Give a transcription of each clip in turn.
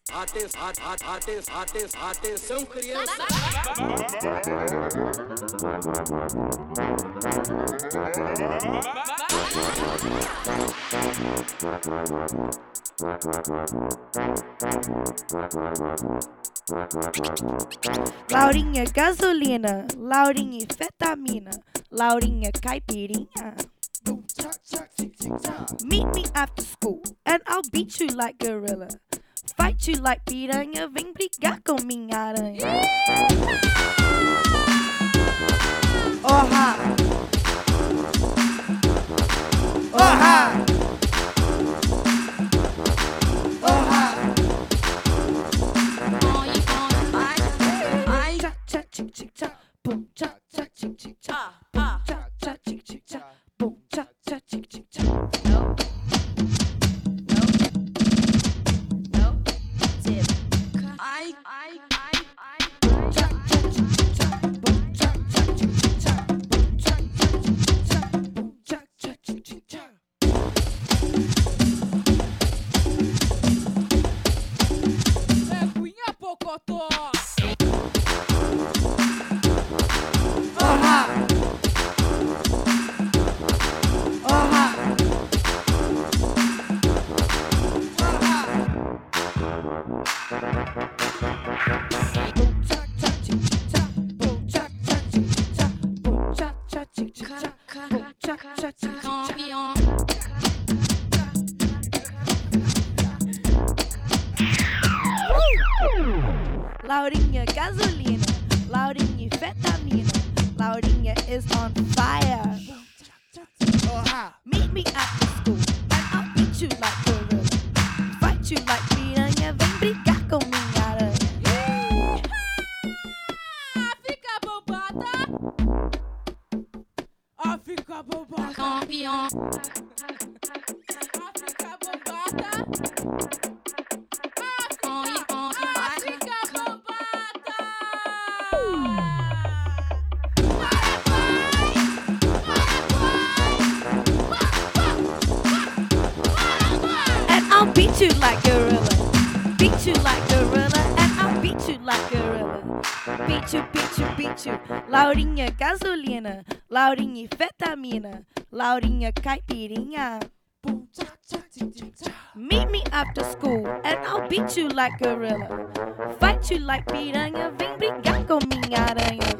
Atenção, criança. Laurinha gasolina, Laurinha fetamina, Laurinha caipirinha. Meet me after school and I'll beat you like gorilla. Fight you like piranha, vem brigar com minha aranha. Oha! Oha! Oha! Cha cha chick chick cha, boom cha cha chick chick cha, boom cha cha chick chick cha, boom cha cha chick chick cha. No. Laurinha gasolina, Laurinha fetamina, Laurinha is on fire. Meet me after school and I'll beat you like gorilla. Fight you like piranha, vem brigar com minha aranha. Fica bobada. Fica bobada. Campeão. Fica bobada. I'll beat you like gorilla. Beat you like gorilla and I'll beat you like gorilla. Beat you, beat you, beat you. Laurinha gasolina, Laurinha fetamina, Laurinha caipirinha. Meet me after school and I'll beat you like gorilla. Fight you like piranha, vem brigar com minha aranha.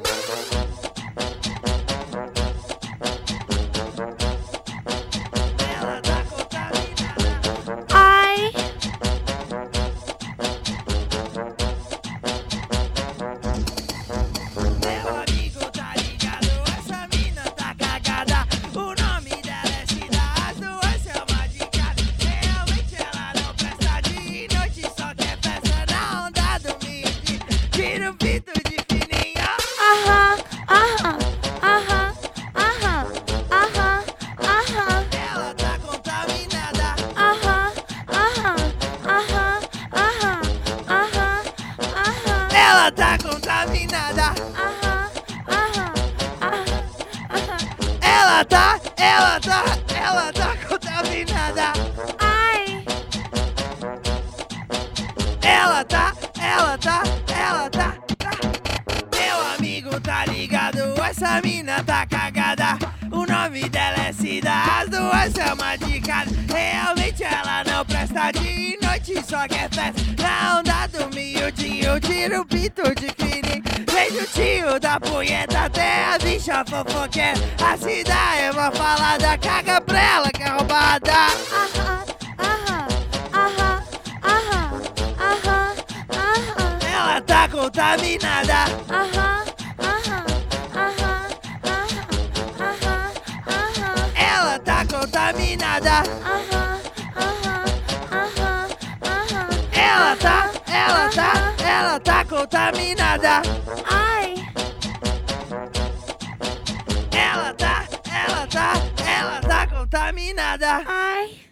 Ela tá contaminada. Ela tá contaminada. Ai. Ela tá. Meu amigo tá ligado, essa mina tá cagada. O nome dela é Cida, as duas são uma de cada. Realmente ela não presta, de noite só quer festa. Na onda do miudinho, tira o pito de fininho. Vejo o tio da punheta até a bicha fofoqueira. A Cida é uma falada, caga pra ela que é roubada. Ela tá contaminada. Ela tá contaminada. Ela tá contaminada. Ai. Ela tá contaminada. Ai.